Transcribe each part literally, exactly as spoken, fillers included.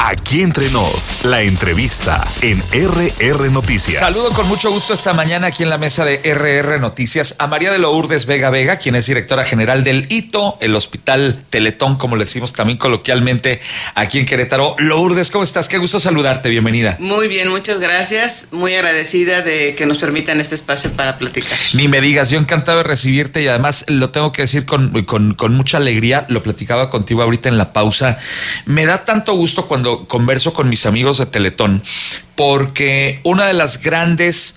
Aquí entre nos, la entrevista en R R Noticias. Saludo con mucho gusto esta mañana aquí en la mesa de R R Noticias a María de Lourdes Vega Vega, quien es directora general del I T O, el Hospital Teletón, como le decimos también coloquialmente aquí en Querétaro. Lourdes, ¿cómo estás? Qué gusto saludarte, bienvenida. Muy bien, muchas gracias. Muy agradecida de que nos permitan este espacio para platicar. Ni me digas, yo encantado de recibirte y además lo tengo que decir con, con, con mucha alegría, lo platicaba contigo ahorita en la pausa. Me da tanto gusto cuando converso con mis amigos de Teletón, porque una de las grandes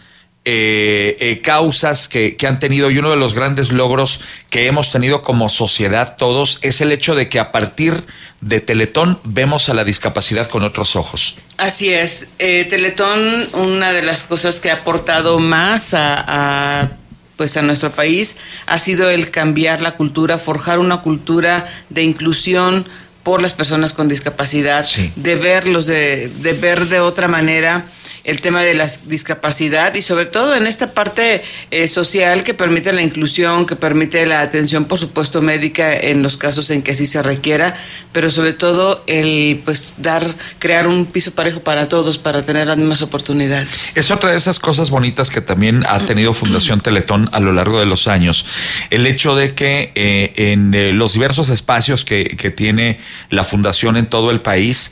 eh, eh, causas que, que han tenido y uno de los grandes logros que hemos tenido como sociedad todos es el hecho de que a partir de Teletón vemos a la discapacidad con otros ojos. Así es. Eh, Teletón, una de las cosas que ha aportado más a, a pues a nuestro país ha sido el cambiar la cultura, forjar una cultura de inclusión por las personas con discapacidad, sí. de verlos, de, de ver de otra manera el tema de la discapacidad y sobre todo en esta parte eh, social que permite la inclusión, que permite la atención, por supuesto, médica en los casos en que así se requiera, pero sobre todo el pues dar, crear un piso parejo para todos, para tener las mismas oportunidades. Es otra de esas cosas bonitas que también ha tenido Fundación Teletón a lo largo de los años. El hecho de que eh, en eh, los diversos espacios que, que tiene la Fundación en todo el país,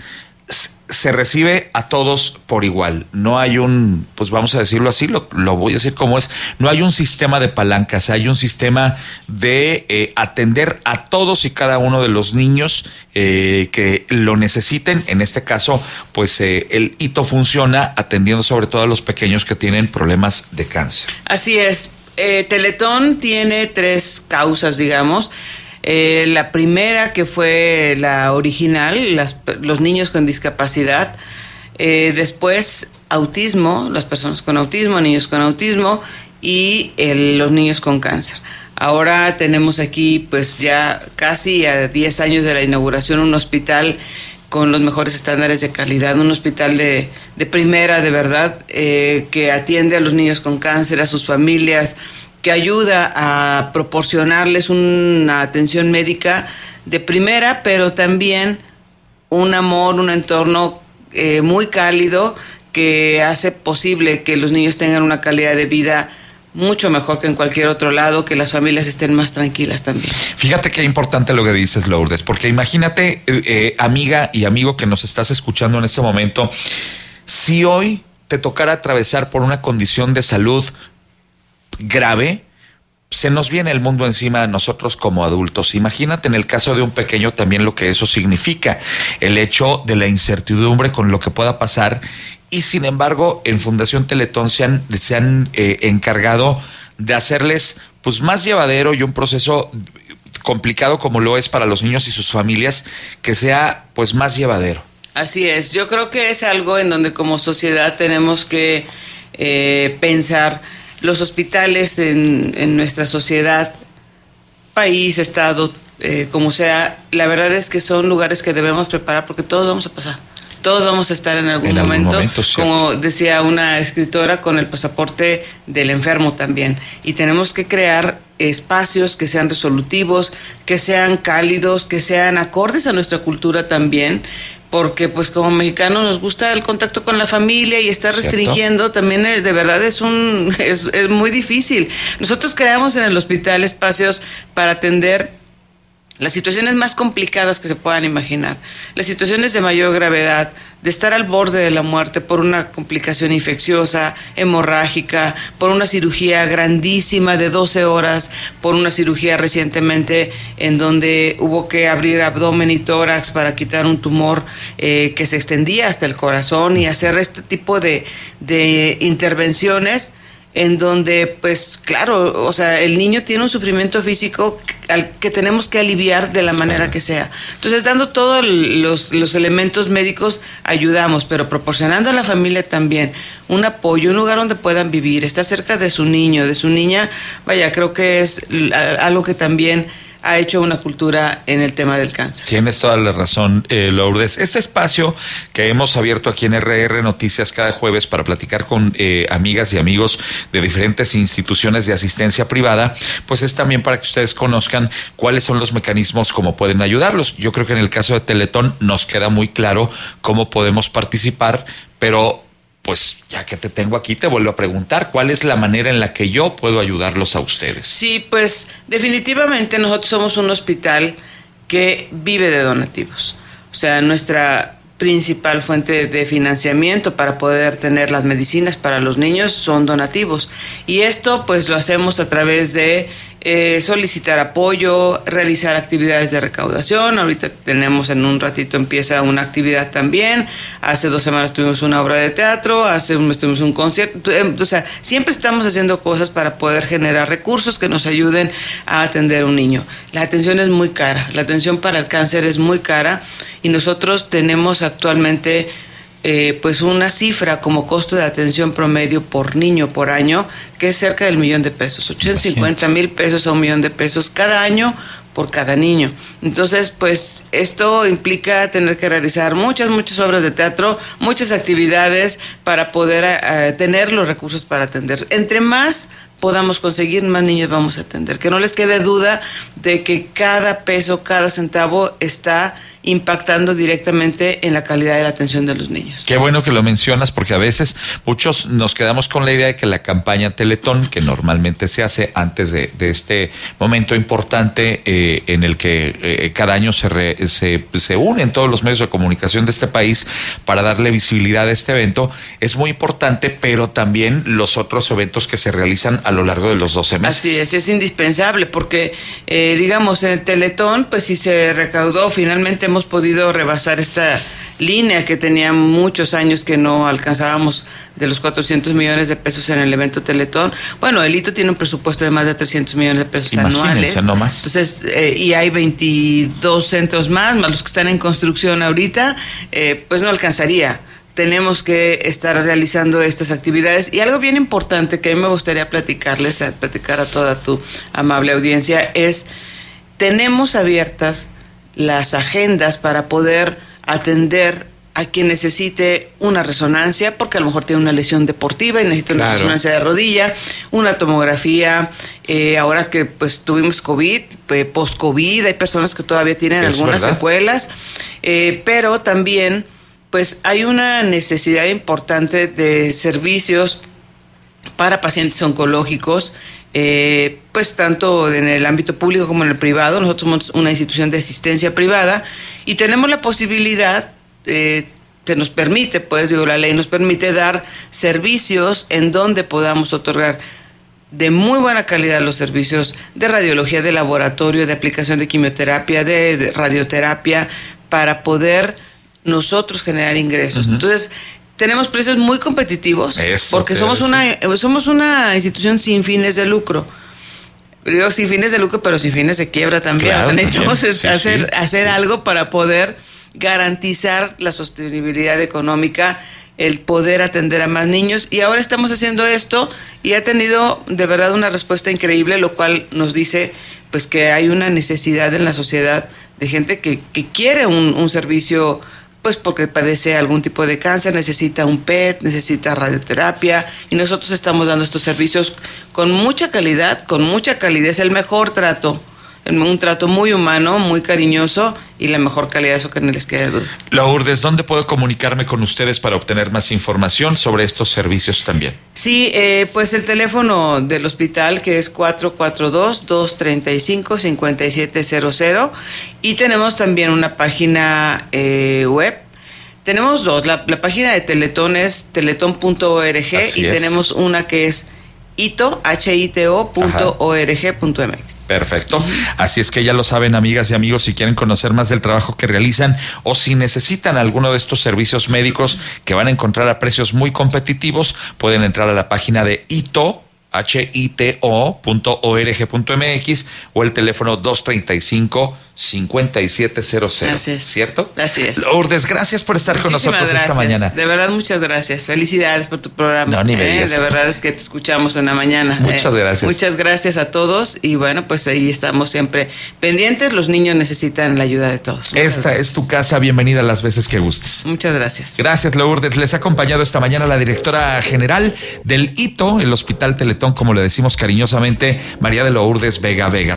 se recibe a todos por igual. No hay un, pues vamos a decirlo así, lo, lo voy a decir como es, no hay un sistema de palancas, hay un sistema de eh, atender a todos y cada uno de los niños eh, que lo necesiten. En este caso, pues eh, el I T O funciona atendiendo sobre todo a los pequeños que tienen problemas de cáncer. Así es. Eh, Teletón tiene tres causas, digamos. Eh, la primera, que fue la original, las, los niños con discapacidad. Eh, después, autismo, las personas con autismo, niños con autismo y el, los niños con cáncer. Ahora tenemos aquí, pues ya casi a diez años de la inauguración, un hospital con los mejores estándares de calidad, un hospital de, de primera, de verdad, eh, que atiende a los niños con cáncer, a sus familias, que ayuda a proporcionarles una atención médica de primera, pero también un amor, un entorno eh, muy cálido que hace posible que los niños tengan una calidad de vida mucho mejor que en cualquier otro lado, que las familias estén más tranquilas también. Fíjate qué importante lo que dices, Lourdes, porque imagínate, eh, amiga y amigo que nos estás escuchando en este momento, si hoy te tocara atravesar por una condición de salud grave, se nos viene el mundo encima a nosotros como adultos. Imagínate en el caso de un pequeño también lo que eso significa, el hecho de la incertidumbre con lo que pueda pasar, y sin embargo en Fundación Teletón se han, se han eh, encargado de hacerles pues más llevadero y un proceso complicado como lo es para los niños y sus familias, que sea pues más llevadero. Así es, yo creo que es algo en donde como sociedad tenemos que eh, pensar. Los hospitales en, en nuestra sociedad, país, estado, eh, como sea, la verdad es que son lugares que debemos preparar porque todos vamos a pasar. Todos vamos a estar en algún, en momento, algún momento, como decía una escritora, con el pasaporte del enfermo también. Y tenemos que crear espacios que sean resolutivos, que sean cálidos, que sean acordes a nuestra cultura también, porque pues como mexicanos nos gusta el contacto con la familia y estar restringiendo también de verdad es un es, es muy difícil. Nosotros creamos en el hospital espacios para atender las situaciones más complicadas que se puedan imaginar, las situaciones de mayor gravedad, de estar al borde de la muerte por una complicación infecciosa, hemorrágica, por una cirugía grandísima de doce horas, por una cirugía recientemente en donde hubo que abrir abdomen y tórax para quitar un tumor eh, que se extendía hasta el corazón, y hacer este tipo de, de intervenciones en donde, pues, claro, o sea, el niño tiene un sufrimiento físico al que tenemos que aliviar de la manera que sea. Entonces, dando todos los, los elementos médicos, ayudamos, pero proporcionando a la familia también un apoyo, un lugar donde puedan vivir, estar cerca de su niño, de su niña, vaya, creo que es algo que también ha hecho una cultura en el tema del cáncer. Tienes toda la razón, eh, Lourdes. Este espacio que hemos abierto aquí en R R Noticias cada jueves para platicar con eh, amigas y amigos de diferentes instituciones de asistencia privada, pues es también para que ustedes conozcan cuáles son los mecanismos, cómo pueden ayudarlos. Yo creo que en el caso de Teletón nos queda muy claro cómo podemos participar, pero pues ya que te tengo aquí, te vuelvo a preguntar, ¿cuál es la manera en la que yo puedo ayudarlos a ustedes? Sí, pues definitivamente nosotros somos un hospital que vive de donativos. O sea, nuestra principal fuente de financiamiento para poder tener las medicinas para los niños son donativos. Y esto pues lo hacemos a través de eh, solicitar apoyo, realizar actividades de recaudación. Ahorita tenemos, en un ratito empieza una actividad también. Hace dos semanas tuvimos una obra de teatro, hace un mes tuvimos un concierto. O sea, siempre estamos haciendo cosas para poder generar recursos que nos ayuden a atender a un niño. La atención es muy cara, la atención para el cáncer es muy cara y nosotros tenemos actualmente eh, pues una cifra como costo de atención promedio por niño por año que es cerca del millón de pesos, ochocientos cincuenta mil pesos a un millón de pesos cada año por cada niño. Entonces, pues esto implica tener que realizar muchas, muchas obras de teatro, muchas actividades para poder eh, tener los recursos para atender. Entre más podamos conseguir, más niños vamos a atender. Que no les quede duda de que cada peso, cada centavo está impactando directamente en la calidad de la atención de los niños. Qué bueno que lo mencionas, porque a veces muchos nos quedamos con la idea de que la campaña Teletón, que normalmente se hace antes de, de este momento importante eh, en el que eh, cada año se, re, se, se unen todos los medios de comunicación de este país para darle visibilidad a este evento, es muy importante, pero también los otros eventos que se realizan a lo largo de los doce meses. Así es, es indispensable, porque eh, digamos, en Teletón, pues si se recaudó, finalmente hemos podido rebasar esta línea que tenía muchos años que no alcanzábamos de los cuatrocientos millones de pesos en el evento Teletón. Bueno, el hito tiene un presupuesto de más de trescientos millones de pesos anuales. No más. Entonces, eh, y hay veintidós centros más, más los que están en construcción ahorita, eh, pues no alcanzaría. Tenemos que estar realizando estas actividades. Y algo bien importante que a mí me gustaría platicarles, a platicar a toda tu amable audiencia, es tenemos abiertas las agendas para poder atender a quien necesite una resonancia, porque a lo mejor tiene una lesión deportiva y necesita claro. una resonancia de rodilla, una tomografía, eh, ahora que pues tuvimos COVID, eh, post-COVID, hay personas que todavía tienen es algunas verdad. secuelas, eh, pero también pues hay una necesidad importante de servicios para pacientes oncológicos, eh, pues tanto en el ámbito público como en el privado. Nosotros somos una institución de asistencia privada y tenemos la posibilidad, eh, se nos permite, pues digo, la ley nos permite dar servicios en donde podamos otorgar de muy buena calidad los servicios de radiología, de laboratorio, de aplicación de quimioterapia, de, de radioterapia, para poder nosotros generar ingresos. Uh-huh. Entonces, tenemos precios muy competitivos. Eso, porque somos una, somos una institución sin fines de lucro. Digo sin fines de lucro, pero sin fines de quiebra también. Claro, o sea, necesitamos también. Sí, hacer, sí, hacer sí. algo para poder garantizar la sostenibilidad económica, el poder atender a más niños. Y ahora estamos haciendo esto y ha tenido de verdad una respuesta increíble, lo cual nos dice pues que hay una necesidad en la sociedad de gente que, que quiere un, un servicio, pues porque padece algún tipo de cáncer, necesita un P E T, necesita radioterapia, y nosotros estamos dando estos servicios con mucha calidad, con mucha calidez, el mejor trato, un trato muy humano, muy cariñoso y la mejor calidad, eso que no les quede duda. Lourdes, ¿dónde puedo comunicarme con ustedes para obtener más información sobre estos servicios también? Sí, eh, pues el teléfono del hospital, que es cuatro cuatro dos, dos tres cinco, cinco siete cero cero, y tenemos también una página eh, web. Tenemos dos, la, la página de Teletón es teletón punto org y es. Tenemos una que es hito, h i t o punto org punto m x. Perfecto. Así es que ya lo saben, amigas y amigos, si quieren conocer más del trabajo que realizan o si necesitan alguno de estos servicios médicos que van a encontrar a precios muy competitivos, pueden entrar a la página de hito, H I T O punto org punto M X o el teléfono dos treinta y cinco, cincuenta y siete cero cero. Así es. ¿Cierto? Así es. Lourdes, gracias por estar Muchísimas con nosotros gracias. esta mañana. De verdad, muchas gracias. Felicidades por tu programa. No, ni me ¿eh? digas. De verdad es que te escuchamos en la mañana. Muchas ¿eh? gracias. Muchas gracias a todos y bueno, pues ahí estamos siempre pendientes. Los niños necesitan la ayuda de todos. Muchas Esta gracias. es tu casa. Bienvenida las veces que gustes. Muchas gracias. Gracias, Lourdes. Les ha acompañado esta mañana la directora general del I T O, el Hospital Teletón, como le decimos cariñosamente, María de Lourdes Vega Vega.